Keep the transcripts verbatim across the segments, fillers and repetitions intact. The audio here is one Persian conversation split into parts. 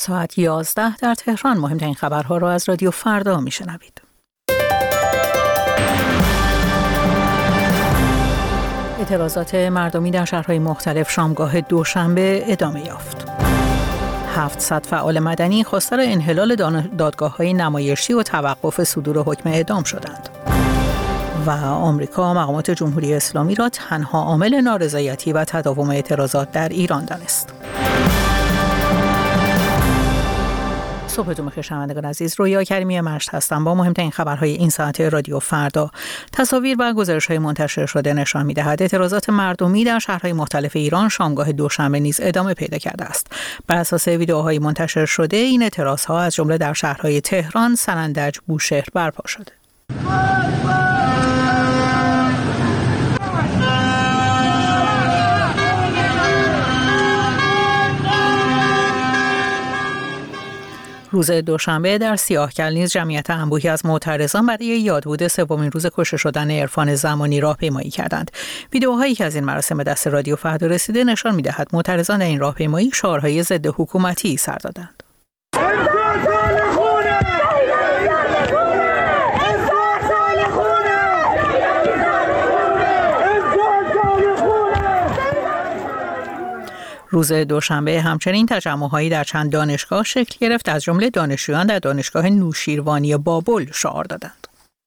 ساعت یازده در تهران. مهمترین خبرها را از رادیو فردا میشنوید. اعتراضات مردمی در شهرهای مختلف شامگاه دوشنبه ادامه یافت. هفتصد فعال مدنی خواستار انحلال دادگاه‌های نمایشی و توقف صدور حکم اعدام شدند. و آمریکا مقامات جمهوری اسلامی را تنها عامل نارضایتی و تداوم اعتراضات در ایران دانست. صبحتون بخیر شنوندگان عزیز، رویا کریمی مشت هستم با مهمترین خبرهای این ساعت رادیو فردا. تصاویر و گزارش‌های منتشر شده نشان می‌دهد اعتراضات مردمی در شهرهای مختلف ایران شامگاه دوشنبه نیز ادامه پیدا کرده است. بر اساس ویدئوهای منتشر شده این اعتراضها از جمله در شهرهای تهران، سنندج، بوشهر برپا شده. روز دوشنبه در سیاهکل نیز جمعیت انبوهی از معترضان برای یادبود سومین روز کشته شدن عرفان زمانی راهپیمایی کردند. ویدئوهایی که از این مراسم به دست رادیو فردا رسیده نشان می‌دهد معترضان در این راهپیمایی شعارهای ضد حکومتی سر دادند. روز دوشنبه همچنین تجمع‌هایی در چند دانشگاه شکل گرفت، از جمله دانشجویان در دانشگاه نوشیروانی بابل شعار دادند.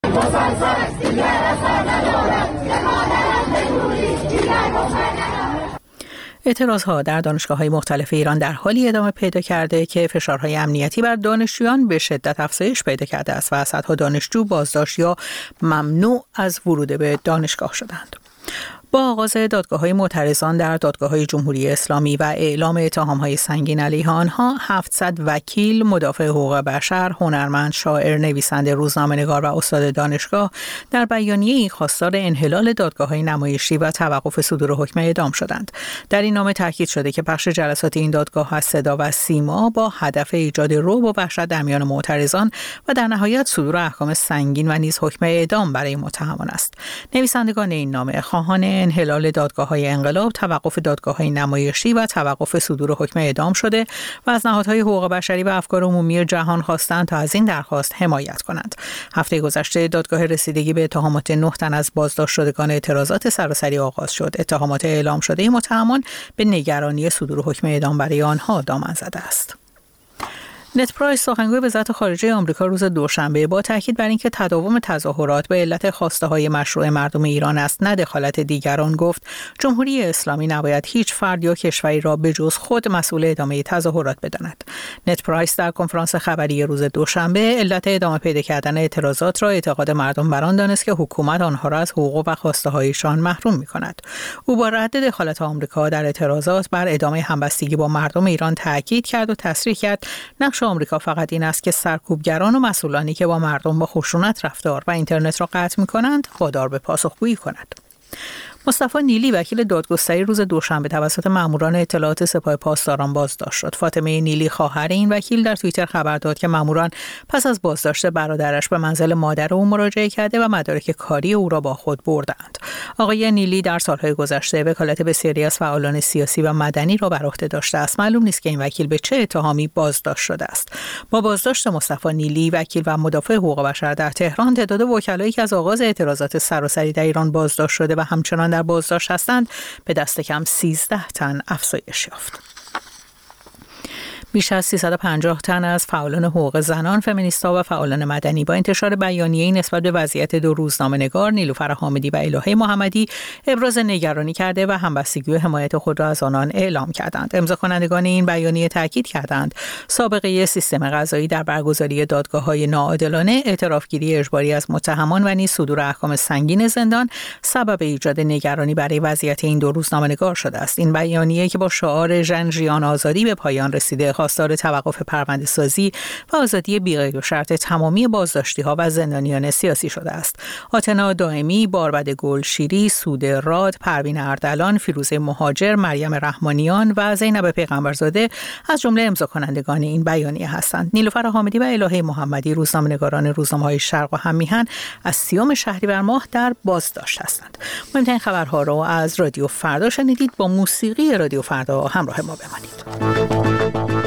اعتراضها در دانشگاه‌های مختلف ایران در حالی ادامه پیدا کرده که فشارهای امنیتی بر دانشجویان به شدت افزایش پیدا کرده است و صدها دانشجو بازداشت یا ممنوع از ورود به دانشگاه شدند. با آغاز دادگاه‌های معترضان در دادگاه‌های جمهوری اسلامی و اعلام اتهام‌های سنگین علیه آنها، هفتصد وکیل، مدافع حقوق بشر، هنرمند، شاعر، نویسنده، روزنامه‌نگار و استاد دانشگاه در بیانیه‌ای خواستار انحلال دادگاه‌های نمایشی و توقف صدور حکم اعدام شدند. در این نامه تاکید شده که بخش جلسات این دادگاه از صدا و سیما با هدف ایجاد رعب و وحشت در میان معترضان و در نهایت صدور احکام سنگین و نیز حکم اعدام برای متهمان است. نویسندگان این نامه خواهان انحلال دادگاه‌های انقلاب، توقف دادگاه‌های نمایشی و توقف صدور حکم اعدام شده و از نهادهای حقوق بشری و افکار عمومی جهان خواستند تا از این درخواست حمایت کنند. هفته گذشته دادگاه رسیدگی به اتهامات نه تن از بازداشت شدگان اعتراضات سراسری آغاز شد. اتهامات اعلام شده متهمان به نگرانی صدور حکم اعدام برای آنها دامن زده است. نت پرایس سخنگوی وزارت خارجه آمریکا روز دوشنبه با تاکید بر اینکه تداوم تظاهرات به علت خواسته‌های مشروع مردم ایران است نه دخالت دیگران، گفت جمهوری اسلامی نباید هیچ فرد یا کشوری را به جز خود مسئول ادامه تظاهرات بداند. نت پرایس در کنفرانس خبری روز دوشنبه علت ادامه پیدا کردن اعتراضات را اعتقاد مردم بر آن دانست که حکومت آنها را از حقوق و خواسته‌هایشان محروم می‌کند. او با رد دخالت آمریکا در اعتراضات بر ادامه همبستگی با مردم ایران تاکید کرد و تصریح کرد نقش آمریکا فقط این است که سرکوبگران و مسئولانی که با مردم با خشونت رفتار و اینترنت را قطع می‌کنند وادار به پاسخگویی کند. مصطفی نیلی وکیل دادگستری روز دوشنبه توسط ماموران اطلاعات سپاه پاسداران بازداشت شد. فاطمه نیلی خواهر این وکیل در توییتر خبر داد که ماموران پس از بازداشت برادرش به منزل مادر او مراجعه کرده و مدارک کاری او را با خود بردند. آقای نیلی در سالهای گذشته وکالت بسیاری از فعالان سیاسی و مدنی را بر عهده داشته است. معلوم نیست که این وکیل به چه اتهامی بازداشت شده است. با بازداشت مصطفی نیلی وکیل و مدافع حقوق بشر در تهران، تعداد وکلایی که از آغاز اعتراضات سراسری در ایران بازداشت شده و همچنان در بازداشت هستند به دست کم سیزده تن افزایش یافت. بیش از سیصد و پنجاه تن از فعالان حقوق زنان، فمینیست‌ها و فعالان مدنی با انتشار بیانیه‌ای نسبت به وضعیت دو روزنامه‌نگار نیلوفر حامدی و الهه محمدی ابراز نگرانی کرده و همبستگی و حمایت خود را از آنان اعلام کردند. امضا کنندگان این بیانیه تاکید کردند سابقه سیستم قضایی در برگزاری دادگاه‌های ناعادلانه، اعترافگیری اجباری از متهمان و نیز صدور احکام سنگین زندان سبب ایجاد نگرانی برای وضعیت این دو روزنامه‌نگار شده است. این بیانیه که با شعار ژن ژیان آزادی به پایان رسیده، خواستار توقف پرونده سازی و آزادی بی‌قید و شرط تمامی بازداشتی‌ها و زندانیان سیاسی شده است. آتنا دائمی، باربد گلشیری، سود راد، پروین اردلان، فیروزه مهاجر، مریم رحمانیان و زینب پیغمبرزاده از جمله امضا کنندگان این بیانیه هستند. نیلوفر حامدی و الهه محمدی روزنامه‌نگاران روزنامه‌های شرق و هممیهن از سیوم شهریور ماه در بازداشت هستند. مهمترین خبرها را از رادیو فردا شنیدید. با موسیقی رادیو فردا همراه ما بمانید.